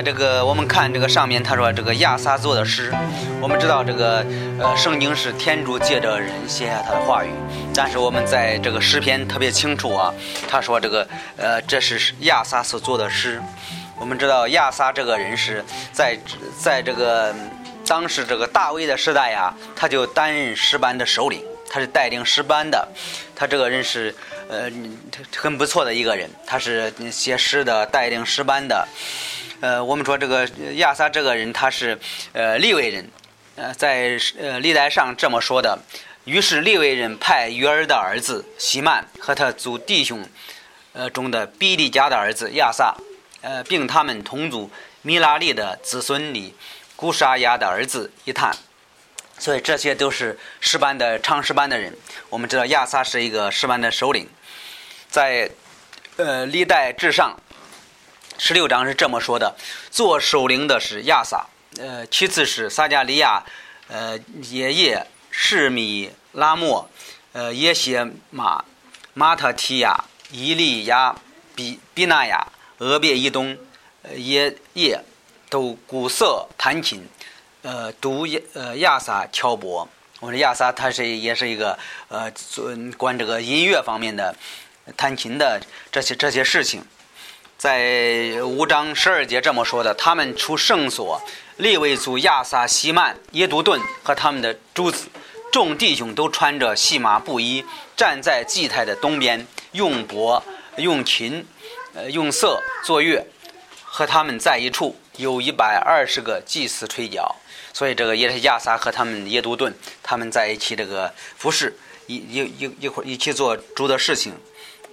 在这个我们看这个上面，他说这个亚萨做的诗，我们知道这个圣经是天主借着人写下他的话语，但是我们在这个诗篇特别清楚啊，他说这个这是亚萨所做的诗。我们知道亚萨这个人是在这个当时这个大卫的时代啊，他就担任诗班的首领，他是带领诗班的，他这个人是很不错的一个人，他是写诗的，带领诗班的。我们说这个亚萨这个人他是利未人，在历代上这么说的。于是利未人派约尔的儿子希曼和他族弟兄中的比利家的儿子亚萨，并他们同族米拉利的子孙里古沙亚的儿子一探。所以这些都是诗班的唱诗班的人。我们知道亚萨是一个诗班的首领。在历代志上16章是这么说的：做首领的是亚萨，其次是撒迦利亚，耶叶、示米、拉莫，耶歇马、马特提亚、以利亚、比纳亚、俄别以东、耶叶都鼓瑟弹琴，读亚萨敲钵。我说亚萨他也是一个关这个音乐方面的弹琴的这些事情。在5章12节这么说的：他们出圣所，利未族亚萨、希曼、耶杜顿和他们的诸子众弟兄都穿着细麻布衣，站在祭台的东边，用钵、用琴、用瑟作乐，和他们在一处，有120个祭司吹角。所以这个也是亚萨和他们耶杜顿他们在一起这个服侍，一起做主的事情。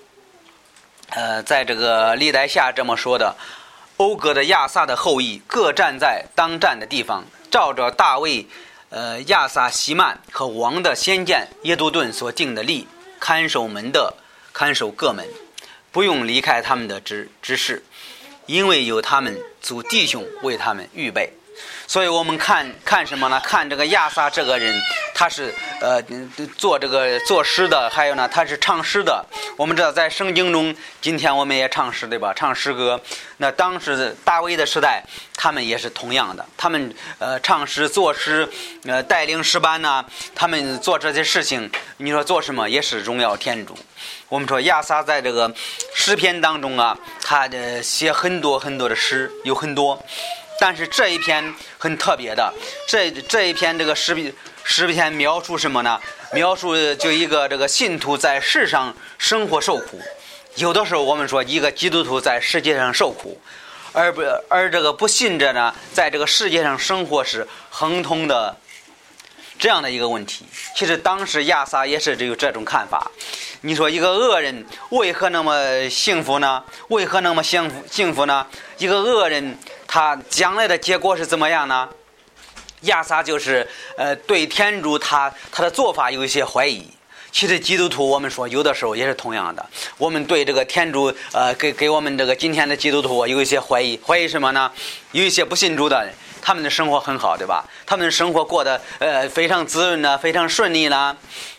在这个历代下这么说的：欧格的亚萨的后裔各站在当站的地方，照着大卫、亚萨、希曼和王的先见耶杜顿所定的例，看守门的看守各门，不用离开他们的职事，因为有他们族弟兄为他们预备。所以我们看什么呢？看这个亚萨这个人，他是做诗的，还有呢他是唱诗的。我们知道在圣经中，今天我们也唱诗，对吧？唱诗歌。那当时大卫的时代，他们也是同样的，他们唱诗、作诗，带领诗班呢，他们做这些事情，你说做什么也是荣耀天主。我们说亚萨在这个诗篇当中啊，他写很多很多的诗，有很多。但是这一篇很特别的，这一篇这个诗篇描述什么呢？描述就一个这个信徒在世上生活受苦。有的时候我们说一个基督徒在世界上受苦，而这个不信者呢，在这个世界上生活是亨通的，这样的一个问题。其实当时亚萨也是有这种看法。你说一个恶人为何那么幸福呢？为何那么幸福呢？一个恶人他将来的结果是怎么样呢？亚萨就是对天主他的做法有一些怀疑。其实基督徒我们说有的时候也是同样的，我们对这个天主给我们这个今天的基督徒有一些怀疑。怀疑什么呢？有一些不信主的人，他们的生活很好，对吧？他们的生活过得非常滋润呢，非常顺利呢，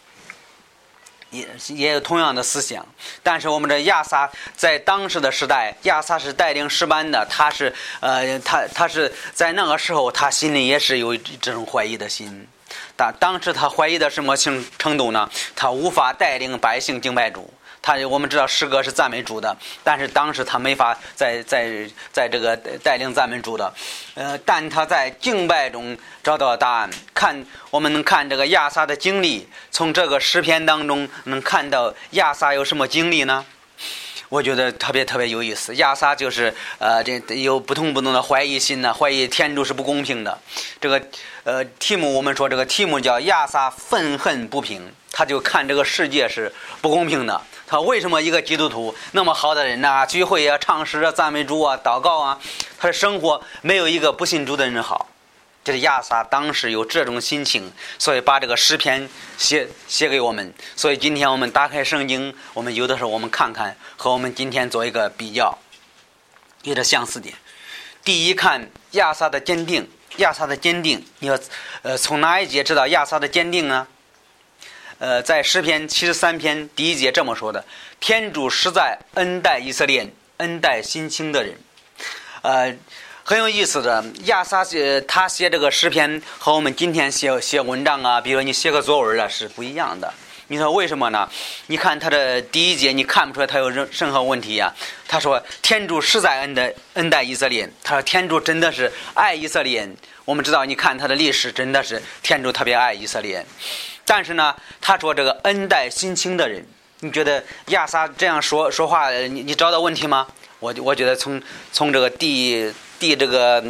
也有同样的思想。但是我们的亚萨在当时的时代，亚萨是带领诗班的，他是在那个时候他心里也是有这种怀疑的心。但当时他怀疑的什么程度呢？他无法带领百姓敬拜主。我们知道诗歌是赞美主的，但是当时他没法在这个带领赞美主的，但他在敬拜中找到答案。我们能看这个亚萨的经历，从这个诗篇当中能看到亚萨有什么经历呢？我觉得特别特别有意思。亚萨就是这有不同的怀疑心呢，怀疑天主是不公平的。这个题目我们说这个题目叫亚萨愤恨不平，他就看这个世界是不公平的。他为什么一个基督徒那么好的人呢？聚会啊、唱诗啊、赞美主啊、祷告啊，他的生活没有一个不信主的人好。这是亚萨当时有这种心情，所以把这个诗篇写给我们。所以今天我们打开圣经，我们有的时候我们看看，和我们今天做一个比较，有点相似点。第一，看亚萨的坚定。亚萨的坚定，你要从哪一节知道亚萨的坚定呢？在诗篇73篇第1节这么说的：天主实在恩待以色列，恩待心清的人。 很有意思的。亚萨他写这个诗篇和我们今天写文章啊，比如你写个作文啊是不一样的。你说为什么呢？你看他的第一节，你看不出来他有任何问题呀。他说天主实在恩待以色列，他说天主真的是爱以色列。我们知道，你看他的历史，真的是天主特别爱以色列。但是呢，他说这个恩待心清的人，你觉得亚萨这样说话，你找到问题吗？我觉得从这个第这个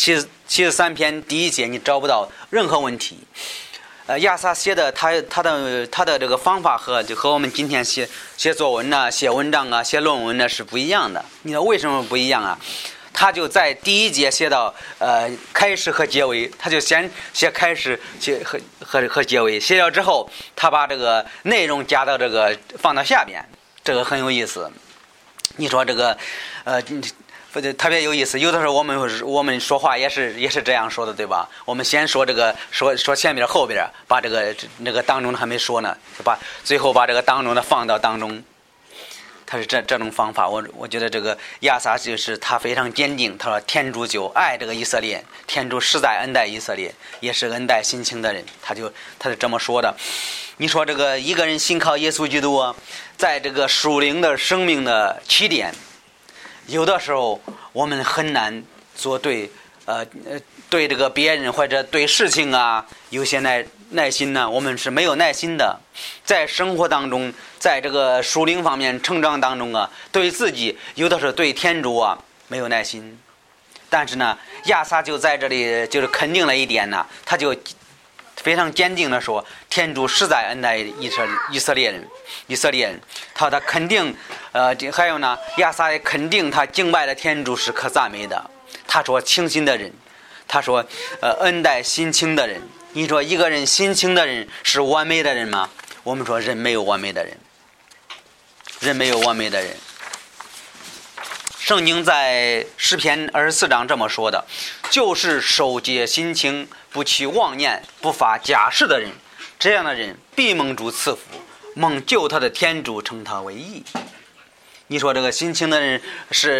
73篇第一节，你找不到任何问题。亚萨写的他的这个方法和我们今天写作文啊、写文章啊、写论文呢是不一样的。你知道为什么不一样啊？他就在第一节写到开始和结尾，他就先写开始和结尾，写了之后，他把这个内容加到这个放到下边，这个很有意思。你说这个特别有意思。有的时候我们说话也是这样说的，对吧？我们先说这个说前边后边，把这个当中的还没说呢，就最后把这个当中的放到当中。他是这种方法。我觉得这个亚萨就是他非常坚定，他说天主就爱这个以色列，天主实在恩待以色列，也是恩待心清的人，他是这么说的。你说这个一个人信靠耶稣基督啊，在这个属灵的生命的起点，有的时候我们很难做对这个别人或者对事情啊有些耐心呢，我们是没有耐心的。在生活当中，在这个属灵方面成长当中啊，对自己有的时候对天主啊没有耐心。但是呢，亚萨就在这里就是肯定了一点呢，他就非常坚定的说，天主实在恩待以色列人。他肯定还有呢，亚萨也肯定他敬拜的天主是可赞美的。他说清心的人，他说恩待心清的人。你说一个人心清的人是完美的人吗？我们说人没有完美的人。圣经在诗篇24章这么说的，就是守节心清，不起妄念，不发假誓的人，这样的人必蒙主赐福，蒙救他的天主称他为义。你说这个心清的人是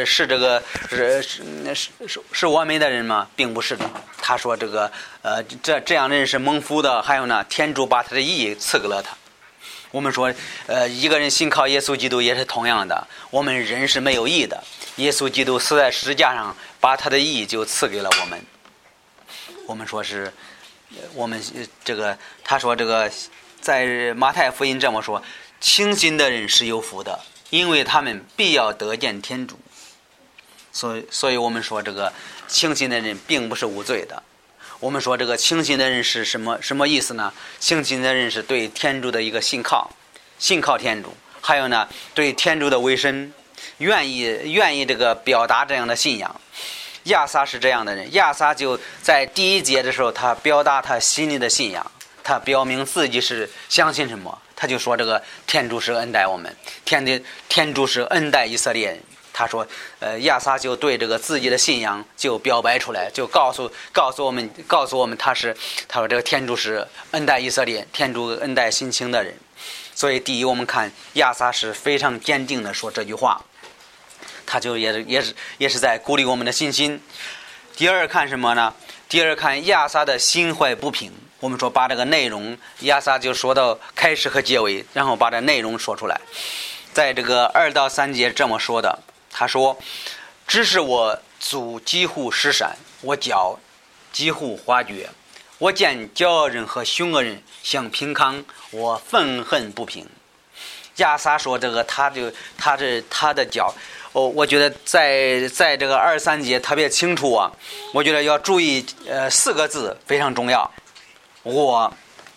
完美的人吗？并不是的。他说这个这样的人是蒙福的，还有呢，天主把他的义赐给了他。我们说一个人信靠耶稣基督也是同样的，我们人是没有义的，耶稣基督死在十字架上，把他的义就赐给了我们。我们说是我们这个他说这个在马太福音这么说，清心的人是有福的，因为他们必要得见天主。所以我们说这个清心的人并不是无罪的。我们说这个清心的人是什么意思呢？清心的人是对天主的一个信靠天主，还有呢对天主的委身，愿意这个表达这样的信仰。亚萨是这样的人，亚萨就在第一节的时候，他表达他心里的信仰，他表明自己是相信什么，他就说这个天主是恩待我们，天主是恩待以色列人。他说亚萨就对这个自己的信仰就表白出来，就告诉我们他说这个天主是恩待以色列，天主恩待心清的人。所以第一，我们看亚萨是非常坚定的说这句话，他就也是在鼓励我们的信心。第二看什么呢？第二看亚萨的心怀不平。我们说把这个内容，亚萨就说到开始和结尾，然后把这内容说出来。在这个2到3节这么说的，他说只是我足几乎失闪，我脚几乎滑绝，我见骄傲人和凶恶人相平康，我愤恨不平。亚萨说这个他的脚，我觉得在这个2、3节特别清楚啊。我觉得要注意4个字非常重要。我，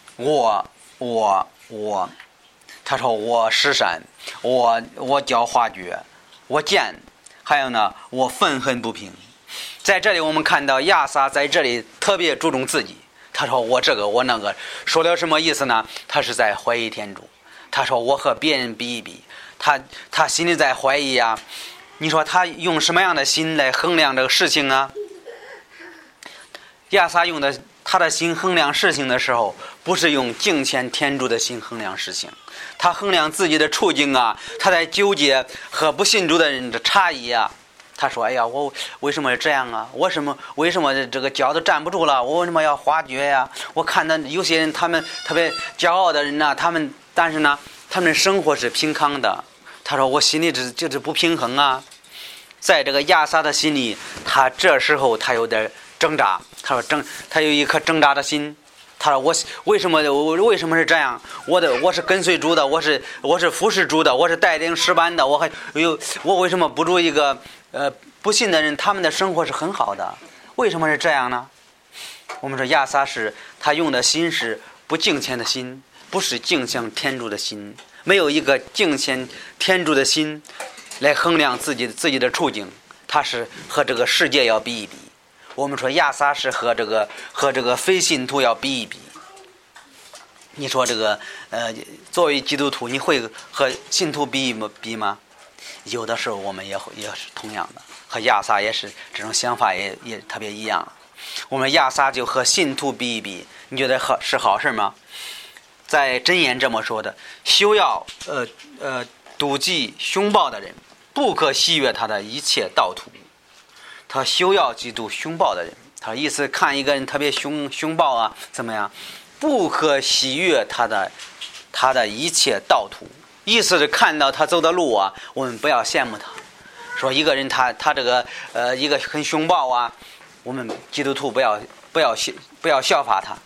他说我失闪，我脚滑绝，我见，还有呢，我愤恨不平。在这里我们看到亚萨在这里特别注重自己，他说我这个我那个，说了什么意思呢？他是在怀疑天主。他说我和别人比一比，他心里在怀疑啊。你说他用什么样的心来衡量这个事情啊？亚萨用的他的心衡量事情的时候，不是用敬虔天主的心衡量事情，他衡量自己的处境啊，他在纠结和不信主的人的差异啊， 他说：“哎呀，我为什么这样啊？为什么这个脚都站不住了？我为什么要滑脚呀？我看到有些人，他们特别骄傲的人呢，但是呢，他们生活是平康的。他说我心里就是不平衡啊。在这个亚撒的心里，他这时候他有点挣扎。他说他有一颗挣扎的心。他说我为什么是这样？我是跟随主的，我是服侍主的，我是带领诗班的，我为什么不如一个不信的人？他们的生活是很好的，为什么是这样呢？我们说亚撒是他用的心是不敬虔的心，不是敬向天主的心，没有一个敬虔天主的心来衡量自己的处境，他是和这个世界要比一比。我们说亚撒是和这个非信徒要比一比。你说这个作为基督徒，你会和信徒比吗？有的时候我们也是同样的，和亚撒也是这种想法也特别一样。我们亚撒就和信徒比一比，你觉得是好事吗？在箴言这么说的：休要妒忌凶暴的人，不可喜悦他的一切盗图。他休要嫉妒凶暴的人，他意思看一个人特别凶暴啊，怎么样？不可喜悦他的一切盗图，意思是看到他走的路啊，我们不要羡慕他。说一个人他这个一个很凶暴啊，我们基督徒不要效法他。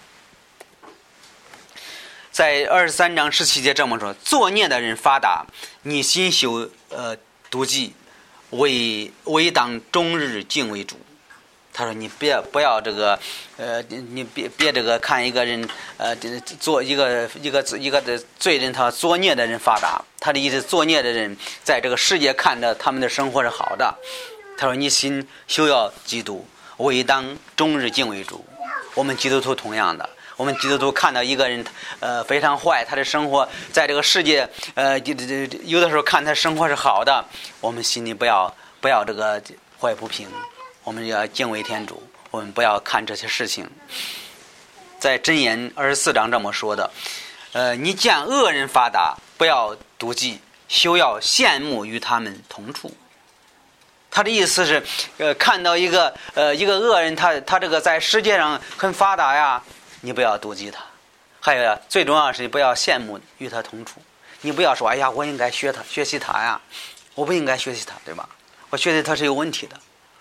在23章17节这么说：作孽的人发达，你心修妒忌，唯当终日敬畏主。他说你不要这个你别这个看一个人做一个的罪人，他作孽的人发达。他的意思，作孽的人在这个世界看着他们的生活是好的。他说你心休要嫉妒，唯当终日敬畏主。我们基督徒同样的，我们基督徒看到一个人非常坏，他的生活在这个世界有的时候看他生活是好的，我们心里不要这个怀不平，我们要敬畏天主，我们不要看这些事情。在箴言24章这么说的：你见恶人发达，不要妒忌，休要羡慕与他们同处。他的意思是看到一个恶人，他这个在世界上很发达呀，你不要妒忌他。还有最重要的是不要羡慕与他同处。你不要说哎呀我应该学习他呀，我不应该学习他，对吧？我学习他是有问题的。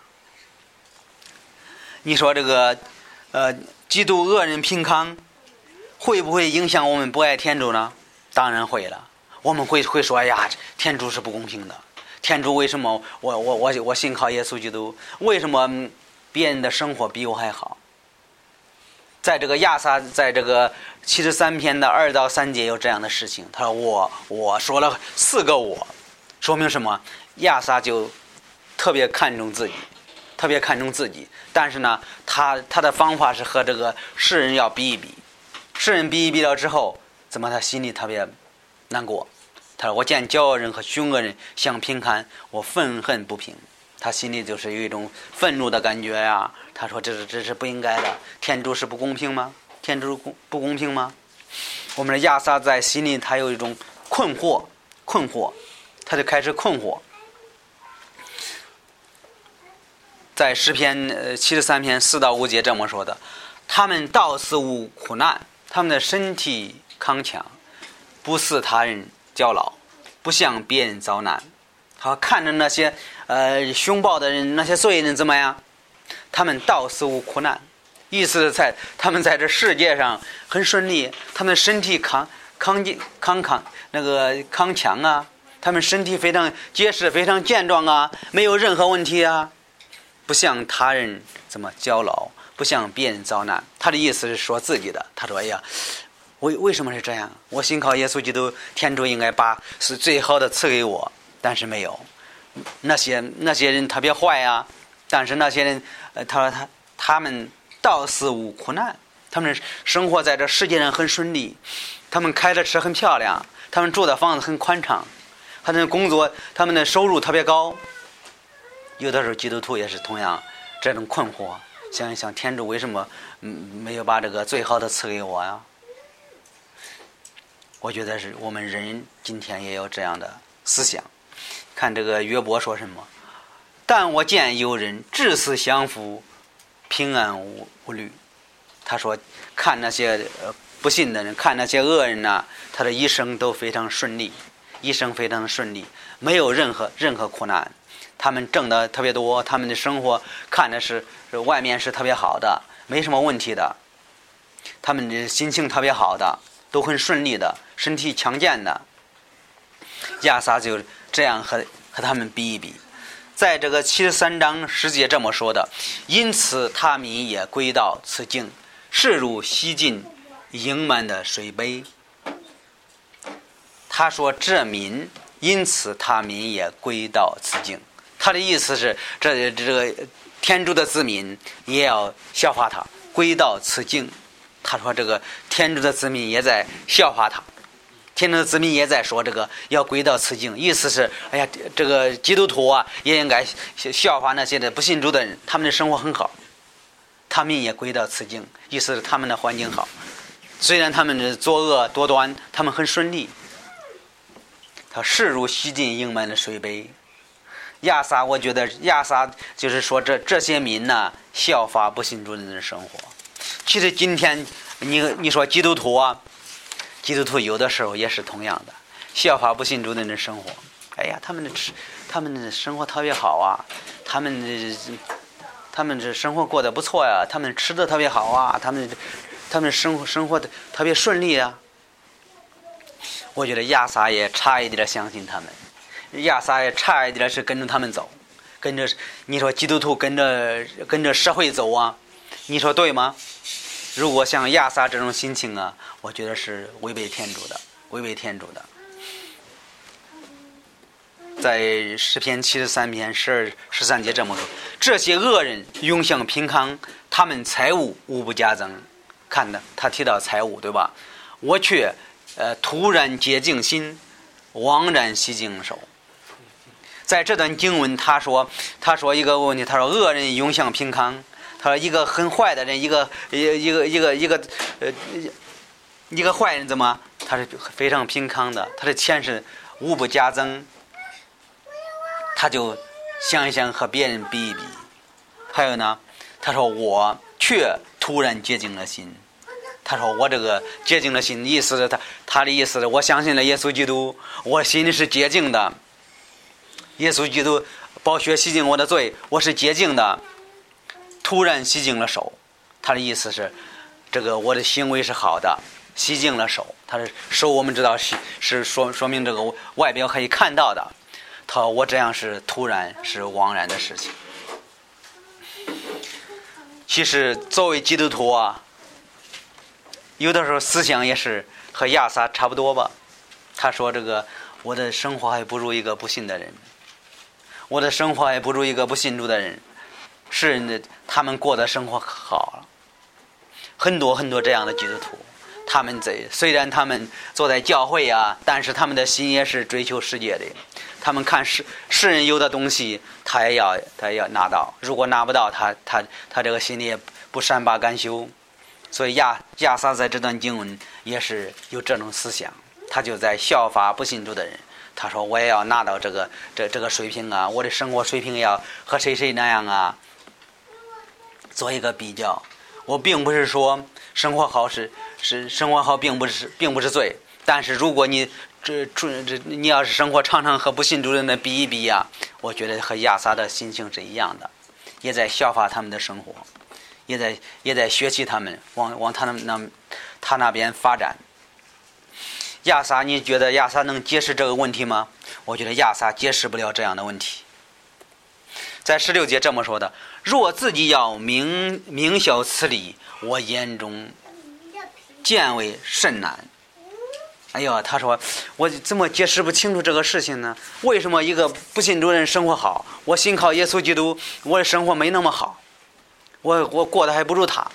你说这个嫉妒恶人平康会不会影响我们不爱天主呢？当然会了。我们会说哎呀天主是不公平的，天主为什么我信靠耶稣基督，为什么别人的生活比我还好？在这个亚撒在这个73篇的2到3节有这样的事情。他说我说了4个我，说明什么？亚撒就特别看重自己，但是呢他的方法是和这个世人要比一比，世人比一比了之后，怎么他心里特别难过。他说我见骄傲人和凶恶人相平看，我愤恨不平。他心里就是有一种愤怒的感觉呀。他说这是不应该的，天主是不公平吗？天主不公平吗？我们的亚撒在心里他有一种困惑，他就开始困惑。在诗篇73篇4到5节这么说的：他们到死无苦难，他们的身体康强，不似他人骄劳，不向别人遭难。好，看着那些凶暴的人，那些罪人怎么样？他们到死无苦难，意思是他们在这世界上很顺利，他们身体康强啊，他们身体非常结实，非常健壮啊，没有任何问题啊，不向他人怎么骄劳，不向别人遭难。他的意思是说自己的。他说哎呀为什么是这样？我信靠耶稣基督，天主应该把是最好的赐给我，但是没有。那些人特别坏啊，但是那些人他说他们到死无苦难，他们生活在这世界上很顺利，他们开的车很漂亮，他们住的房子很宽敞，他们的工作他们的收入特别高。有的时候基督徒也是同样这种困惑，想一想天主为什么没有把这个最好的赐给我呀？我觉得是我们人今天也有这样的思想。看这个约伯说什么： 但我见有人至死相扶，平安无虑。他说看那些不信的人，看那些恶人啊，他的一生都非常顺利，一生非常顺利，没有任何苦难。他们挣的特别多，他们的生活看着是外面是特别好的，没什么问题的，他们的心情特别好的，都很顺利的，身体强健的。亚撒就这样和他们比一比。在这个73章10节这么说的，因此他民也归到此境，势如西晋盈满的水杯。他说这民，因此他民也归到此境。他的意思是这个天主的子民也要效法他，归到此境。他说这个天主的子民也在效法他，天主的子民也在说这个要归到此境，意思是哎呀，这个基督徒啊也应该效法那些的不信主的人，他们的生活很好，他们也归到此境，意思是他们的环境好，虽然他们的作恶多端，他们很顺利。他势如西晋盈满的水杯。亚撒，我觉得亚撒就是说这些民呢，效法不信主的人的生活。其实今天你说基督徒啊，基督徒有的时候也是同样的，效法不信主的人的生活。哎呀，他们的生活特别好啊，他们这生活过得不错呀，他们吃的特别好啊，他们生活的特别顺利啊。我觉得亚撒也差一点相信他们。亚撒也差一点是跟着他们走，跟着你说基督徒跟着社会走啊，你说对吗？如果像亚撒这种心情啊，我觉得是违背天主的。在诗篇73篇12、13节这么说：这些恶人永享平康，他们财物无不加增。看的他提到财物，对吧？我却突然洁净心，枉然洗净手。在这段经文他说一个问题，他说恶人永享平康。他说一个很坏的人，一个坏人怎么？他是非常平康的，他的钱是无不加增。他就想一想和别人比一比。还有呢，他说我却突然洁净了心。他说我这个洁净了心，意思是他的意思是我相信了耶稣基督，我心里是洁净的。耶稣基督宝血洗净我的罪，我是洁净的。突然洗净了手，他的意思是这个我的行为是好的，洗净了手。他的手我们知道是说明这个外表可以看到的。他说我这样是突然是枉然的事情。其实作为基督徒啊，有的时候思想也是和亚撒差不多吧。他说这个我的生活还不如一个不信的人，我的生活还不如一个不信主的人。是他们过的生活好了，很多这样的基督徒，他们虽然他们坐在教会啊，但是他们的心也是追求世界的。他们看世人有的东西，他也要拿到，如果拿不到，他这个心里也不善罢甘休。所以亚撒在这段经文也是有这种思想，他就在效法不信主的人。他说我也要拿到这个水平啊，我的生活水平要和谁那样啊，做一个比较。我并不是说生活好是生活好并不是罪，但是如果你你要是生活常常和不信主人的比一比啊，我觉得和亚撒的心情是一样的，也在效法他们的生活，也在学习他们往他那边发展。亚撒，你觉得亚撒能解释这个问题吗？我觉得亚撒解释不了这样的问题。在16节这么说的：若自己要明晓此理，我眼中见为甚难。哎呀，他说我怎么解释不清楚这个事情呢？为什么一个不信主人生活好，我信靠耶稣基督，我的生活没那么好，我过得还不如他，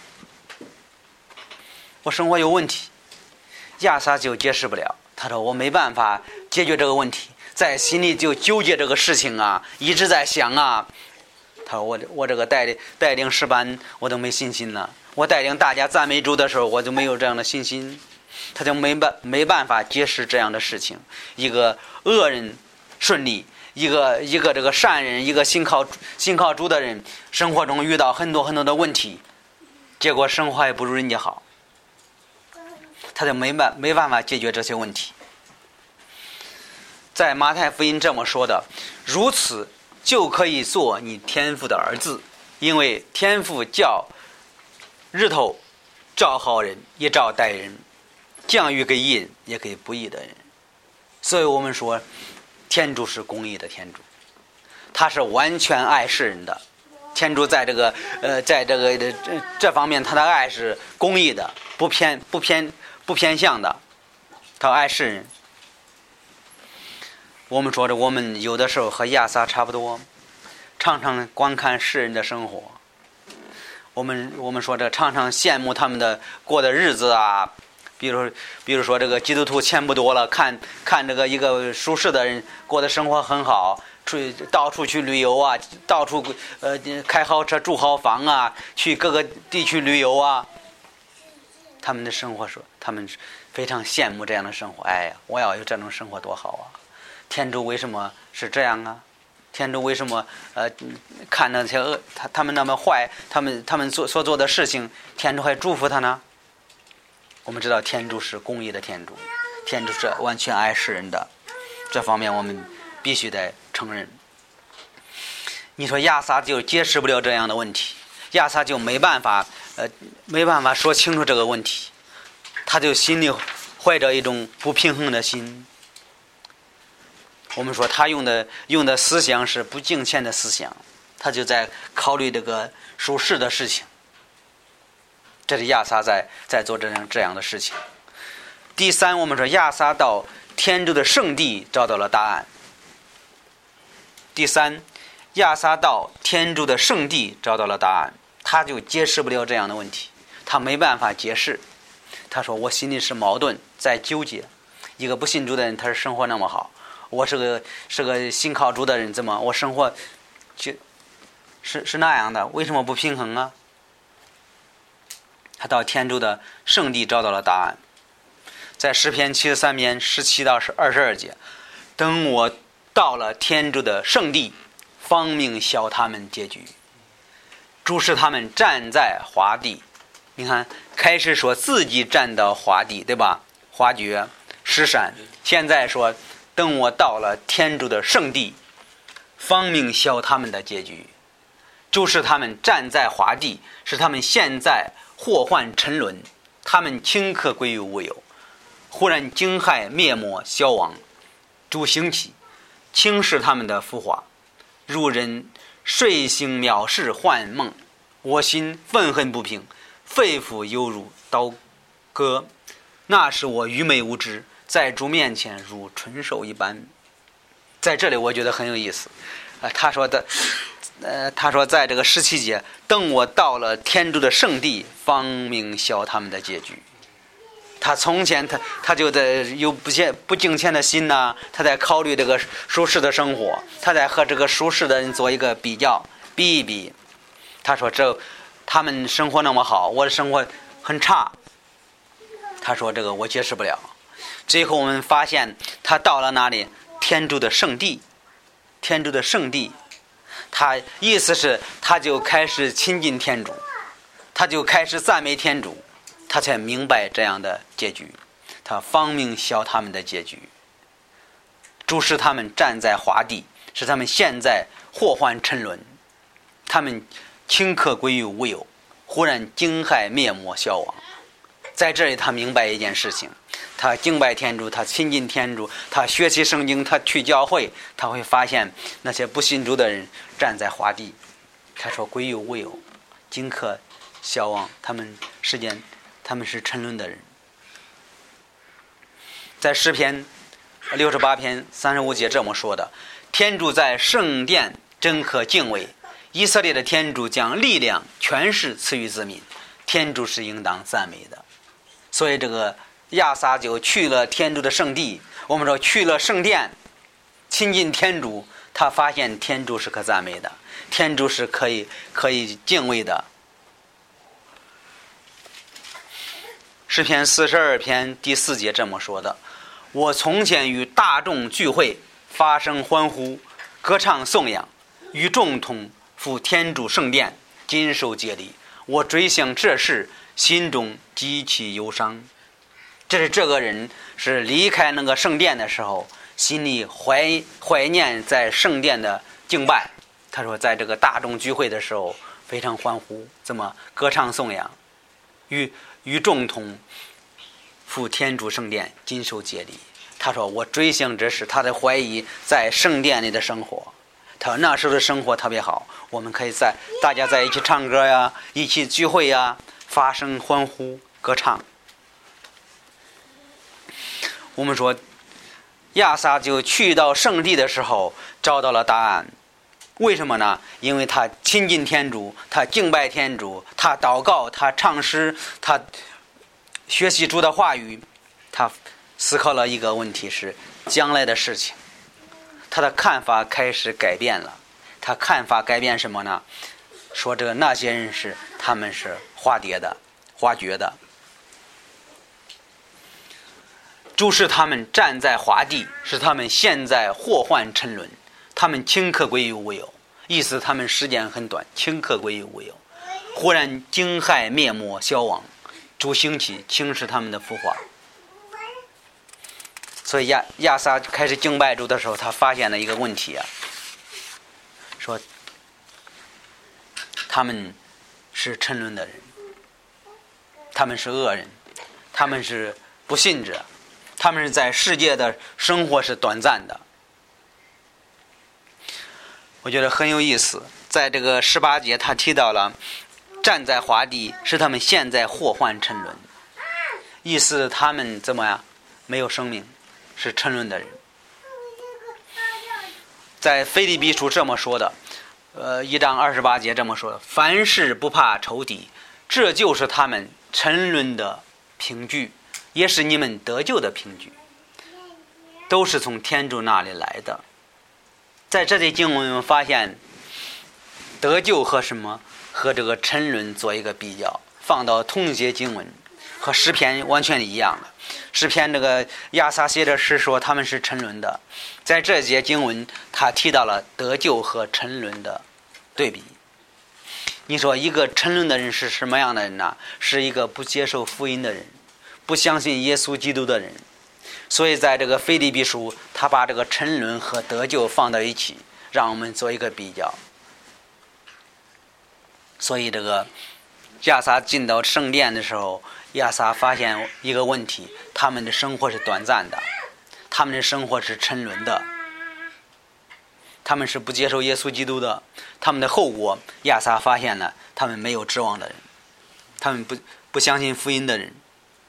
我生活有问题。亚撒就解释不了，他说我没办法解决这个问题，在心里就纠结这个事情啊，一直在想啊。他说我这个带领诗班我都没信心了，我带领大家赞美主的时候我就没有这样的信心。他就没办法解释这样的事情。一个恶人顺利， 一个这个善人，一个信靠主的人，生活中遇到很多的问题，结果生活也不如人家好，他就没办法解决这些问题。在马太福音这么说的，如此就可以做你天父的儿子，因为天父叫日头照好人也照歹人，降雨给义人也给不义的人。所以我们说天主是公义的天主，他是完全爱世人的。天主在这方面他的爱是公义的，不偏向的，他爱世人。我们说我们有的时候和亚撒差不多，常常观看世人的生活，我们说常常羡慕他们的过的日子啊，比如说这个基督徒钱不多了，看这个一个属世的人过的生活很好，到处去旅游啊，到处开好车住好房啊，去各个地区旅游啊，他们的生活说他们非常羡慕这样的生活。哎呀，我要有这种生活多好啊！天主为什么是这样啊？天主为什么看那些他们那么坏，他们所做的事情，天主还祝福他呢？我们知道天主是公义的天主，天主是完全爱世人的，这方面我们必须得承认。你说亚撒就解释不了这样的问题，亚撒就没办法说清楚这个问题，他就心里怀着一种不平衡的心。我们说他用的思想是不敬虔的思想，他就在考虑这个属世的事情。这是亚撒在做这样的事情。第三，我们说亚撒到天主的圣地找到了答案。第三，亚撒到天主的圣地找到了答案，他就解释不了这样的问题，他没办法解释。他说我心里是矛盾，在纠结。一个不信主的人，他是生活那么好，我是个信靠主的人，怎么我生活是那样的？为什么不平衡啊？他到天主的圣地找到了答案，在诗篇73篇17到22节，等我到了天主的圣地，方明晓他们结局。主使他们站在华地，你看开始说自己站到华地，对吧？华爵石山，现在说等我到了天主的圣地，方明晓他们的结局。主使他们站在华地，使他们现在祸患沉沦，他们顷刻归于无有，忽然惊骇灭没消亡。主兴起，轻视他们的腐化，如人睡醒藐视幻梦。我心愤恨不平，肺腑犹如刀割。那是我愚昧无知，在主面前如蠢兽一般。在这里我觉得很有意思，他说在这个17节，等我到了天主的圣地，方明晓他们的结局。他从前他就在有不敬虔的心呐，他在考虑这个属世的生活，他在和这个属世的人做一个比较，比一比。他说他们生活那么好，我的生活很差。他说这个我解释不了。最后我们发现他到了哪里？天主的圣地。天主的圣地，他意思是他就开始亲近天主，他就开始赞美天主，他才明白这样的结局，他方明晓他们的结局。主使他们站在华地，使他们现在祸患沉沦，他们顷刻归于无有，忽然惊骇灭没消亡。在这里他明白一件事情，他敬拜天主，他亲近天主，他学习圣经，他去教会，他会发现那些不信主的人站在华地，他说归于无有，顷刻消亡，他们是沉沦的人。在诗篇68篇35节这么说的：天主在圣殿真可敬畏，以色列的天主将力量权势赐予子民，天主是应当赞美的。所以这个亚撒就去了天主的圣地，我们说去了圣殿亲近天主，他发现天主是可赞美的，天主是可以敬畏的。诗篇42篇第4节这么说的：我从前与大众聚会，发声欢呼， 歌唱颂扬，与众同赴天主圣殿，今受节礼。我追想这事，心中极其忧伤。这是这个人是离开那个圣殿的时候，心里怀念在圣殿的敬拜。他说在这个大众聚会的时候非常欢呼，这么歌唱颂扬，与众同赴天主圣殿，今受节礼。他说我追想这事，他在怀疑在圣殿里的生活。他说那时候的生活特别好，我们可以大家在一起唱歌呀，一起聚会呀，发声欢呼歌唱。我们说亚撒就去到圣地的时候找到了答案。为什么呢？因为他亲近天主，他敬拜天主，他祷告，他唱诗，他学习主的话语，他思考了一个问题，是将来的事情。他的看法开始改变了。他看法改变什么呢？说那些人他们是化蝶的，化绝的。主使他们站在华地，使他们现在祸患沉沦，他们顷刻归于无有。意思他们时间很短，顷刻归于无有，忽然惊骇灭没消亡。主兴起，轻视他们的腐化。所以亚撒开始敬拜主的时候，他发现了一个问题啊，说他们是沉沦的人，他们是恶人，他们是不信者，他们是在世界的生活是短暂的。我觉得很有意思，在这个18节他提到了站在华地，使他们现在祸患沉沦。意思他们怎么样？没有生命，是沉沦的人。在腓立比书这么说的，1章28节这么说的：凡事不怕仇敌，这就是他们沉沦的凭据，也是你们得救的凭据，都是从天主那里来的。在这里经文我们发现得救和什么？和这个沉沦做一个比较，放到同一节经文，和诗篇完全一样的。诗篇这个亚撒写的诗说他们是沉沦的，在这节经文他提到了得救和沉沦的对比。你说一个沉沦的人是什么样的人呢？是一个不接受福音的人，不相信耶稣基督的人。所以在这个腓立比书，他把这个沉沦和得救放到一起，让我们做一个比较。所以这个亚撒进到圣殿的时候，亚撒发现一个问题，他们的生活是短暂的，他们的生活是沉沦的，他们是不接受耶稣基督的。他们的后果，亚撒发现了他们没有指望的人，他们不相信福音的人。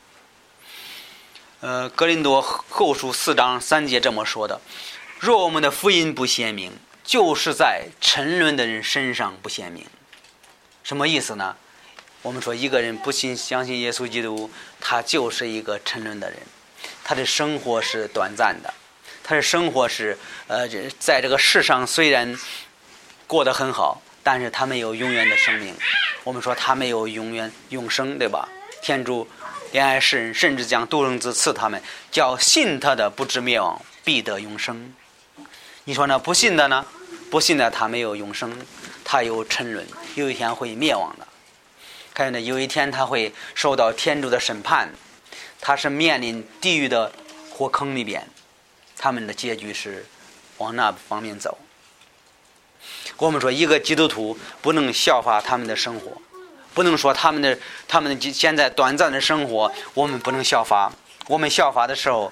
哥林多后书4章3节这么说的：若我们的福音不显明，就是在沉沦的人身上不显明。什么意思呢？我们说一个人不相信耶稣基督，他就是一个沉沦的人，他的生活是短暂的，他的生活是在这个世上虽然过得很好，但是他没有永远的生命。我们说他没有永生，对吧？天主怜爱世人，甚至将独生子赐他们，叫信他的不至灭亡，必得永生。你说呢？不信的呢？不信的他没有永生，他有沉沦，有一天会灭亡的。看着有一天他会受到天主的审判，他是面临地狱的火坑里边，他们的结局是往那方面走。我们说一个基督徒不能效法他们的生活，不能说他们的现在短暂的生活我们不能效法，我们效法的时候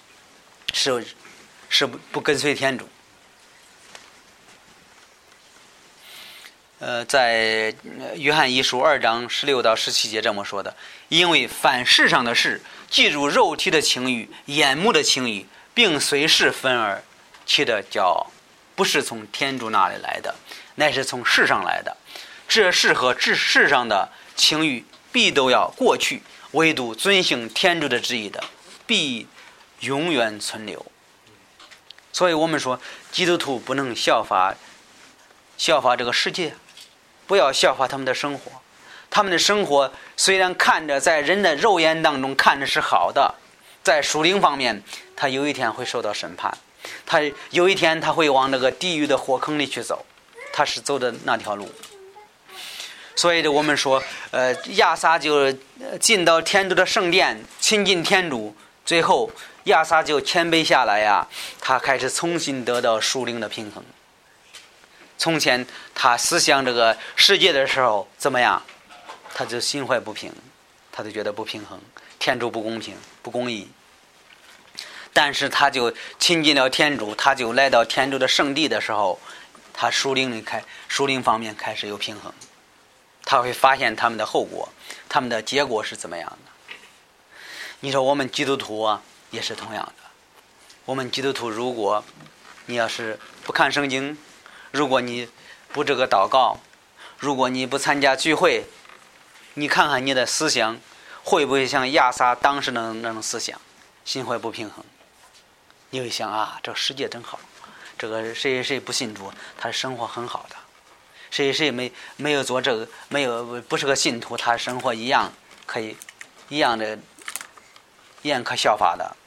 是不跟随天主。在约翰一书2章16到17节这么说的：因为凡世上的事，既如肉体的情欲、眼目的情欲，并随世分而起的骄傲，不是从天主那里来的，乃是从世上来的。这世和世上的情欲必都要过去，唯独遵行天主的旨意的，必永远存留。所以我们说基督徒不能效法这个世界，不要效法他们的生活。他们的生活虽然看着在人的肉眼当中看着是好的，在属灵方面他有一天会受到审判， 他有一天他会往这个地狱的火坑里去走，他是走的那条路。所以我们说，亚撒就进到天主的圣殿，亲近天主，最后亚撒就谦卑下来呀，他开始重新得到属灵的平衡。从前他思想这个世界的时候怎么样，他就心怀不平，他就觉得不平衡，天主不公平不公义。但是他就亲近了天主，他就来到天主的圣地的时候，他属灵方面开始有平衡，他会发现他们的后果，他们的结果是怎么样的。你说我们基督徒啊也是同样的，我们基督徒如果你要是不看圣经，如果你不这个祷告，如果你不参加聚会，你看看你的思想会不会像亚撒当时的那种思想，心怀不平衡。你会想啊，这个世界真好，这个谁谁不信主，他生活很好的，谁谁没有做这个，不是个信徒，他生活一样可以一样可效法的。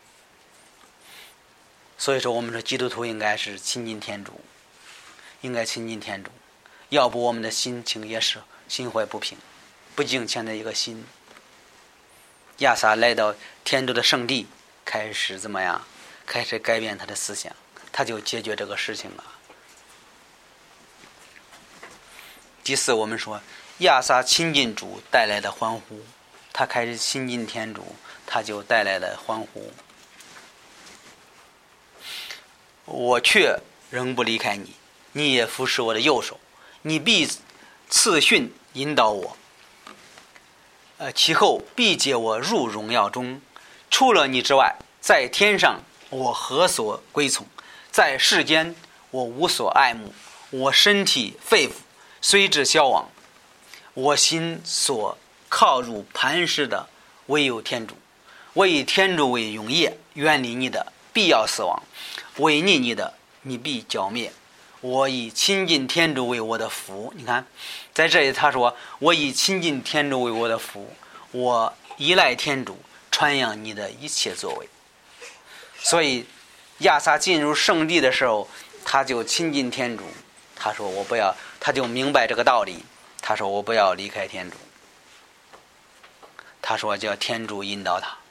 所以说我们说基督徒应该是亲近天主，应该亲近天主，要不我们的心情也是心怀不平不敬虔的一个心。亚撒来到天主的圣地，开始怎么样，开始改变他的思想，他就解决这个事情了。第四，我们说亚撒亲近主带来的欢呼，他开始亲近天主，他就带来了欢呼。我却仍不离开你，你也扶持我的右手，你必赐训引导我，其后必接我入荣耀中。除了你之外，在天上我何所归从？在世间我无所爱慕。我身体肺腑虽至消亡，我心所靠入磐石的唯有天主。我以天主为永业，远离你的必要死亡，违逆你的你必剿灭。我以亲近天主为我的福。你看在这里他说，我以亲近天主为我的福，我依赖天主，传扬你的一切作为。所以亚撒进入圣地的时候，他就亲近天主，他说我不要，他就明白这个道理，他说我不要离开天主，他说叫天主引导他，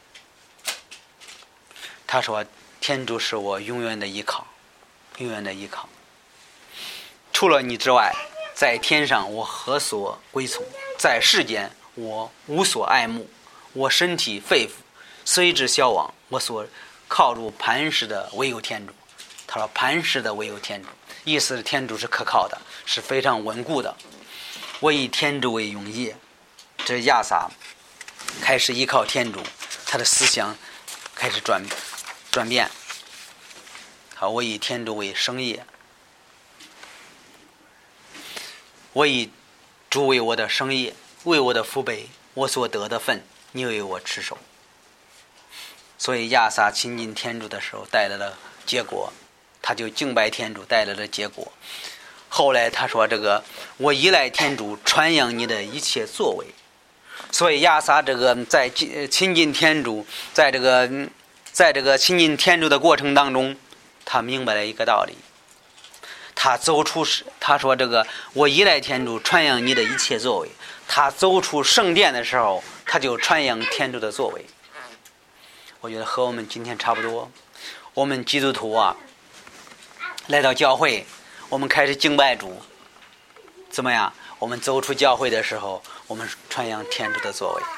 他说天主是我永远的依靠，永远的依靠。除了你之外，在天上我何所归从？在世间我无所爱慕。我身体肺腑虽至消亡，我所靠入磐石的唯有天主。他说磐石的唯有天主，意思是天主是可靠的，是非常稳固的。我以天主为永业。这亚撒开始依靠天主，他的思想开始转变。好，我以天主为生业，我以主为我的生业，为我的福杯，我所得的份，你为我持守。所以亚撒亲近天主的时候带来了结果，他就敬拜天主带来了结果。后来他说这个我依赖天主，传扬你的一切作为。所以亚撒这个在亲近天主，在这个亲近天主的过程当中，他明白了一个道理，他说这个我依赖天主，传扬你的一切作为。他走出圣殿的时候，他就传扬天主的作为。我觉得和我们今天差不多。我们基督徒啊，来到教会，我们开始敬拜主，怎么样？我们走出教会的时候，我们传扬天主的作为。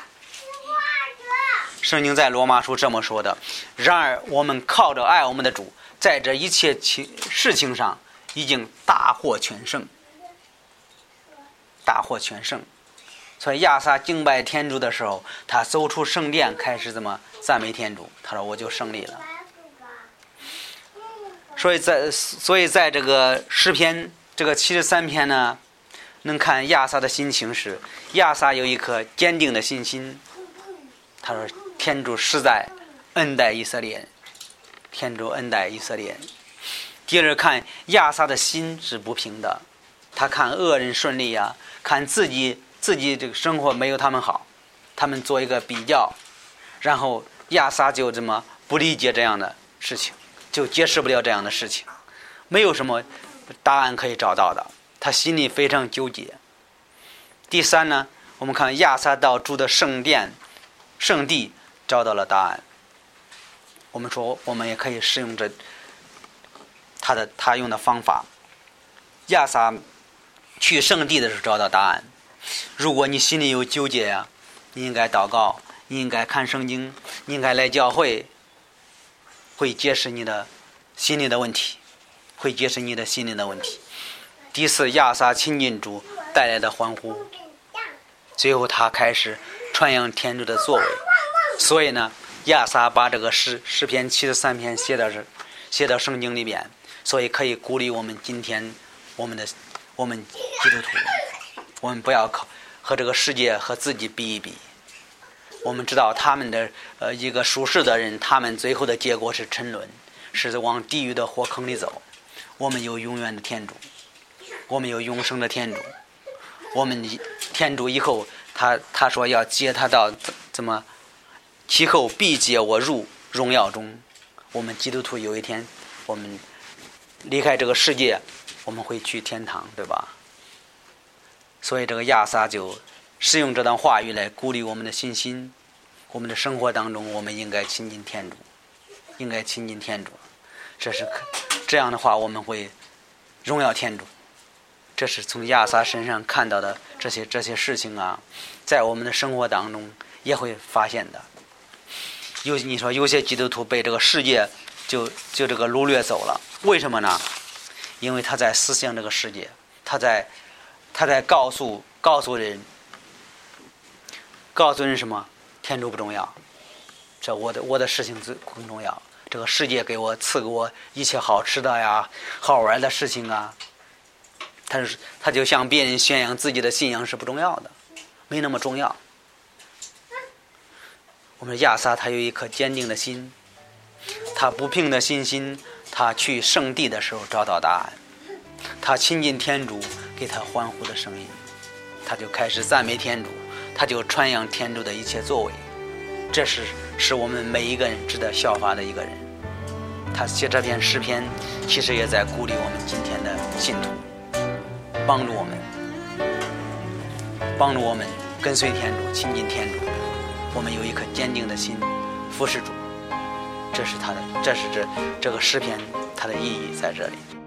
圣经在罗马书这么说的：然而我们靠着爱我们的主，在这一切事情上已经大获全胜，大获全胜。所以亚撒敬拜天主的时候，他走出圣殿，开始怎么赞美天主，他说我就胜利了。所以在这个诗篇这个73篇呢，能看亚撒的心情是，亚撒有一颗坚定的信心。他说天主实在恩待以色列，天主恩待以色列。第二，看亚撒的心是不平的，他看恶人顺利啊，看自己这个生活没有他们好，他们做一个比较，然后亚撒就这么不理解这样的事情， 就解释不了这样的事情，没有什么答案可以找到的，他心里非常纠结。第三呢，我们看亚撒到主的圣殿圣地找到了答案。我们说我们也可以使用这他用的方法。亚撒去圣地的时候找到答案。如果你心里有纠结呀，你应该祷告，你应该看圣经，你应该来教会，会解释你的心里的问题，会解释你的心里的问题。第四，亚撒亲近主带来的欢呼，最后他开始传扬天主的作为。所以呢，亚撒把这个诗篇73篇写到圣经里边，所以可以鼓励我们今天我们基督徒，我们不要和这个世界和自己比一比。我们知道他们的一个属世的人，他们最后的结果是沉沦，是往地狱的火坑里走。我们有永远的天主，我们有永生的天主。我们天主以后他说要接他到怎么，其后必接我入荣耀中。我们基督徒有一天我们离开这个世界，我们会去天堂，对吧？所以这个亚撒就使用这段话语来鼓励我们的信心。我们的生活当中，我们应该亲近天主，应该亲近天主。这样的话，我们会荣耀天主。这是从亚撒身上看到的这些事情啊，在我们的生活当中也会发现的。你说有些基督徒被这个世界就这个掳掠走了，为什么呢？因为他在思想这个世界，他在告诉人什么？天主不重要，这我的事情更重要。这个世界赐给我一切好吃的呀、好玩的事情啊，他就向别人宣扬自己的信仰是不重要的，没那么重要。我们亚撒他有一颗坚定的心，他不凭的信心，他去圣地的时候找到答案，他亲近天主，给他欢呼的声音，他就开始赞美天主，他就传扬天主的一切作为。这是我们每一个人值得效法的一个人。他写这篇诗篇，其实也在鼓励我们今天的信徒，帮助我们跟随天主，亲近天主。我们有一颗坚定的心，服侍主。这是这个诗篇它的意义在这里。